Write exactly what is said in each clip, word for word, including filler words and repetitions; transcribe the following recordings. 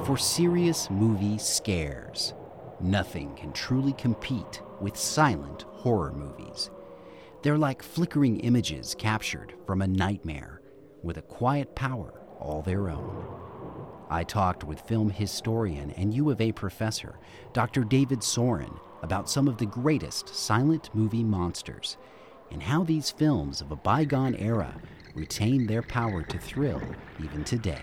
For serious movie scares, nothing can truly compete with silent horror movies. They're like flickering images captured from a nightmare with a quiet power all their own. I talked with film historian and U of A professor, Doctor David Soren, about some of the greatest silent movie monsters and how these films of a bygone era retain their power to thrill even today.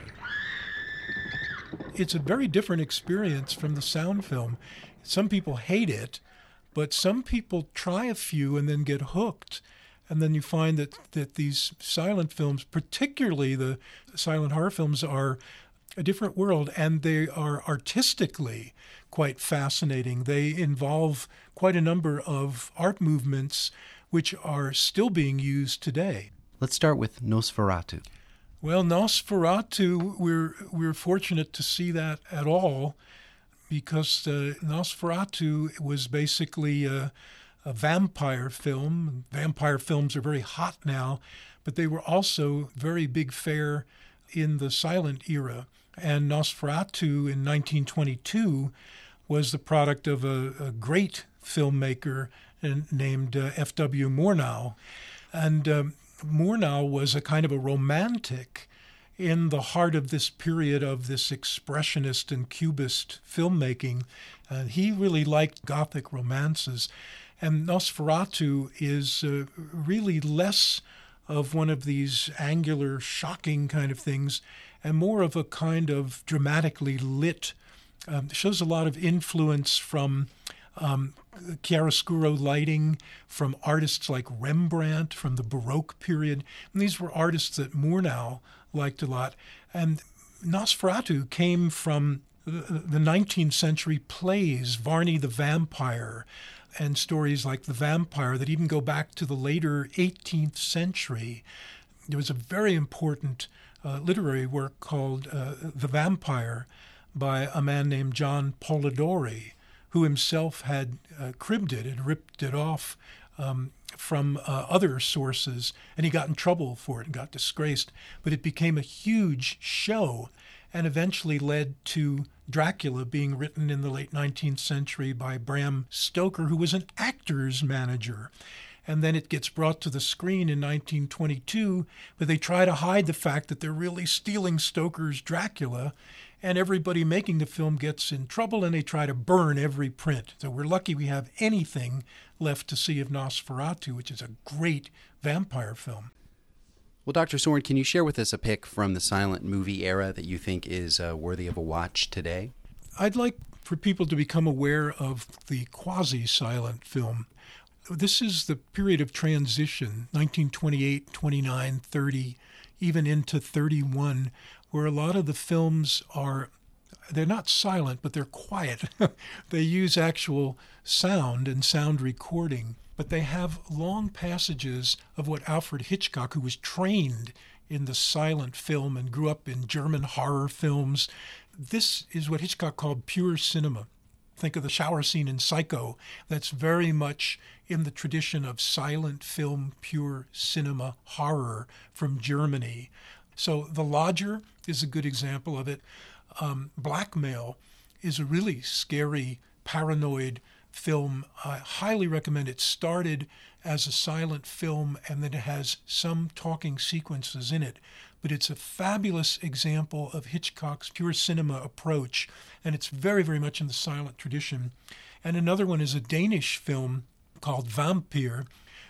It's a very different experience from the sound film. Some people hate it, but some people try a few and then get hooked. And then you find that, that these silent films, particularly the silent horror films, are a different world, and they are artistically quite fascinating. They involve quite a number of art movements which are still being used today. Let's start with Nosferatu. Well, Nosferatu, we're we're fortunate to see that at all, because uh, Nosferatu was basically a, a vampire film. Vampire films are very hot now, but they were also very big fare in the silent era. And Nosferatu in nineteen twenty-two was the product of a, a great filmmaker named uh, F W Murnau. And um, Murnau was a kind of a romantic in the heart of this period of this expressionist and cubist filmmaking. Uh, he really liked Gothic romances. And Nosferatu is uh, really less of one of these angular, shocking kind of things, and more of a kind of dramatically lit, um, shows a lot of influence from um, chiaroscuro lighting, from artists like Rembrandt from the Baroque period. And these were artists that Murnau liked a lot. And Nosferatu came from the nineteenth century plays, Varney the Vampire, and stories like The Vampire that even go back to the later eighteenth century. There was a very important uh, literary work called uh, The Vampire by a man named John Polidori, who himself had uh, cribbed it and ripped it off um, from uh, other sources, and he got in trouble for it and got disgraced. But it became a huge show and eventually led to Dracula being written in the late nineteenth century by Bram Stoker, who was an actor's manager. And then it gets brought to the screen in nineteen twenty-two, but they try to hide the fact that they're really stealing Stoker's Dracula, and everybody making the film gets in trouble, and they try to burn every print. So we're lucky we have anything left to see of Nosferatu, which is a great vampire film. Well, Doctor Soren, can you share with us a pick from the silent movie era that you think is uh, worthy of a watch today? I'd like for people to become aware of the quasi-silent film. This is the period of transition, nineteen twenty-eight, twenty-nine, thirty, even into thirty-one, where a lot of the films are, they're not silent, but they're quiet. They use actual sound and sound recording, but they have long passages of what Alfred Hitchcock, who was trained in the silent film and grew up in German horror films. This is what Hitchcock called pure cinema. Think of the shower scene in Psycho. That's very much in the tradition of silent film, pure cinema horror from Germany. So The Lodger is a good example of it. Um, Blackmail is a really scary, paranoid film. I highly recommend it. It started as a silent film, and then it has some talking sequences in it. But it's a fabulous example of Hitchcock's pure cinema approach, and it's very, very much in the silent tradition. And another one is a Danish film called Vampyr,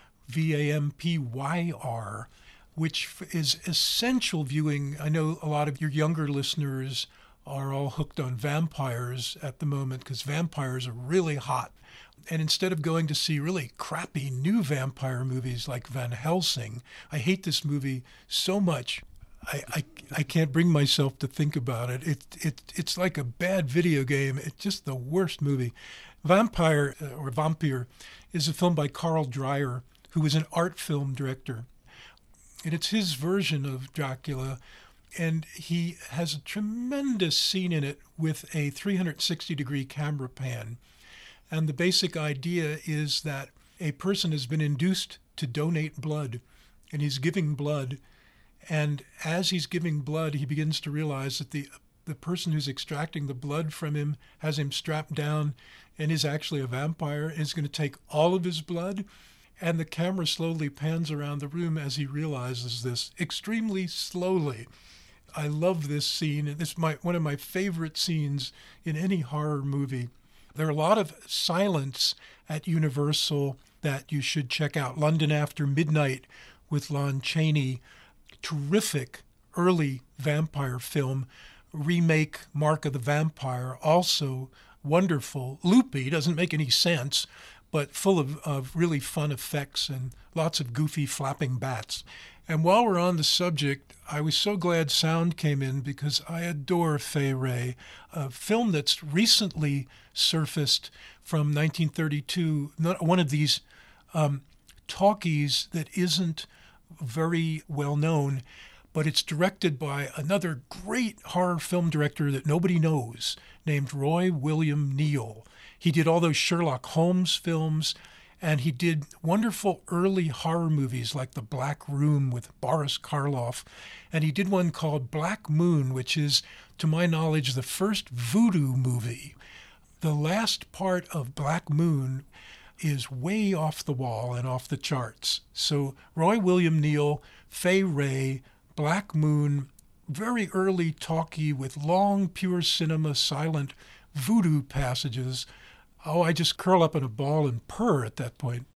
V A M P Y R, which is essential viewing. I know a lot of your younger listeners are all hooked on vampires at the moment because vampires are really hot. And instead of going to see really crappy new vampire movies like Van Helsing, I hate this movie so much. I, I, I can't bring myself to think about it. It, it. It's like a bad video game. It's just the worst movie. Vampire, uh, or Vampyr, is a film by Carl Dreyer, who was an art film director. And it's his version of Dracula, and he has a tremendous scene in it with a three hundred sixty degree camera pan. And the basic idea is that a person has been induced to donate blood, and he's giving blood. And as he's giving blood, he begins to realize that the the person who's extracting the blood from him has him strapped down and is actually a vampire, and is going to take all of his blood. And the camera slowly pans around the room as he realizes this, extremely slowly. I love this scene. It's my, one of my favorite scenes in any horror movie. There are a lot of silents at Universal that you should check out. London After Midnight with Lon Chaney, terrific early vampire film. Remake Mark of the Vampire, also wonderful. Loopy, doesn't make any sense, but full of, of really fun effects and lots of goofy flapping bats. And while we're on the subject, I was so glad sound came in because I adore Fay Wray, a film that's recently surfaced from nineteen thirty-two, not one of these um, talkies that isn't very well known, but it's directed by another great horror film director that nobody knows, named Roy William Neill. He did all those Sherlock Holmes films, and he did wonderful early horror movies like The Black Room with Boris Karloff. And he did one called Black Moon, which is, to my knowledge, the first voodoo movie. The last part of Black Moon is way off the wall and off the charts. So Roy William Neill, Fay Wray, Black Moon, very early talkie with long, pure cinema, silent voodoo passages. Oh, I just curl up in a ball and purr at that point.